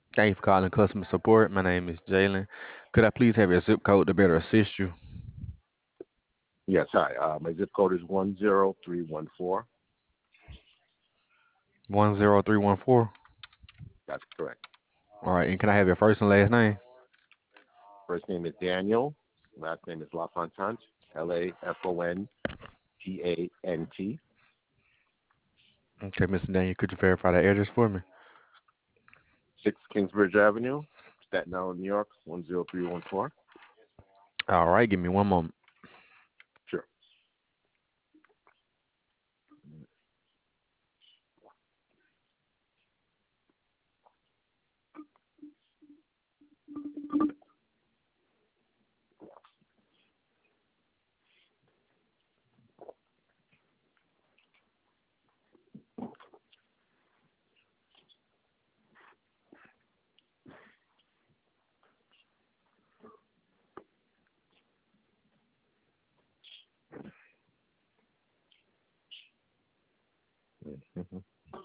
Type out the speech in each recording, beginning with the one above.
Thank you for calling customer support. My name is Jalen. Could I please have your zip code to better assist you? Yes, hi. My zip code is 10314. 10314. That's correct. All right, and can I have your first and last name? First name is Daniel. Last name is LaFontant. Lafontant. Okay, Mr. Daniel, could you verify the address for me? 6 Kingsbridge Avenue, Staten Island, New York, 10314. All right, give me one moment. Sure. Mhm.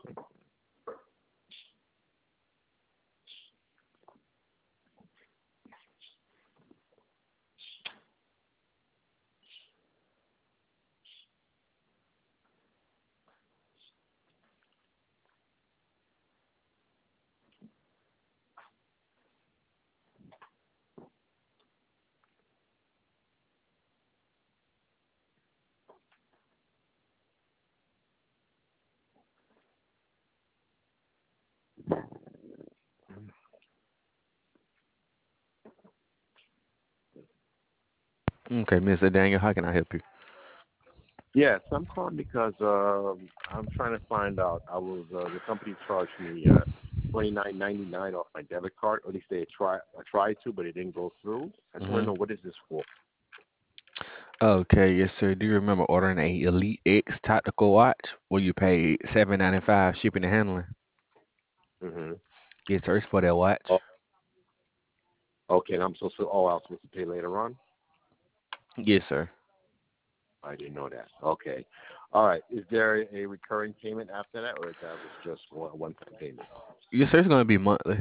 Okay, Mr. Daniel, how can I help you? Yes, I'm calling because I'm trying to find out. I was the company charged me 29.99 off my debit card. Or at least I tried to, but it didn't go through. I just want to hmm know what is this for. Okay, yes, sir. Do you remember ordering a Elite X tactical watch where you paid $7.95 shipping and handling? Hmm. Yes, sir. It's for that watch. Oh, okay. And I'm supposed to. Oh, I was supposed to pay later on. Yes, sir. I didn't know that. Okay. All right. Is there a recurring payment after that, or that was just one-time payment? Yes, sir. It's gonna be monthly.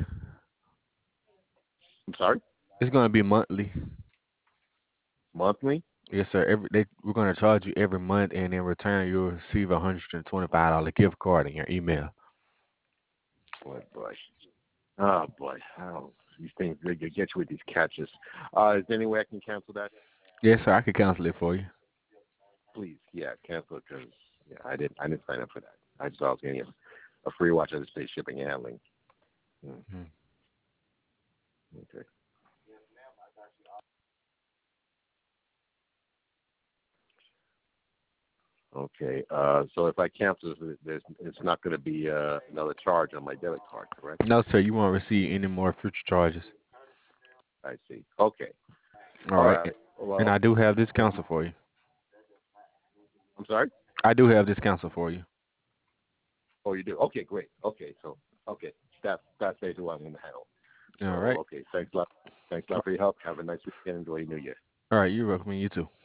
I'm sorry. It's gonna be monthly. Monthly. Yes, sir. We're gonna charge you every month, and in return, you'll receive a $125 gift card in your email. Boy, boy. Oh boy. How these things they get you with these catches. Is there any way I can cancel that? Yes, sir. I could cancel it for you. Please, yeah, cancel it because yeah, I didn't sign up for that. I just thought I was getting a free watch. I just paid shipping and handling. Hmm. Mhm. Okay. Okay. So if I cancel this, it's not going to be another charge on my debit card, correct? No, sir. You won't receive any more future charges. I see. Okay. All All right. right. And Well, I do have this cancel for you. I'm sorry. I do have this cancel for you. Oh, you do. Okay, great. Okay, so okay, that's basically what I'm going to handle. All So right. okay, thanks a lot. Thanks a lot for your help. Have a nice weekend. Enjoy your New Year. All right. You're welcome. You too.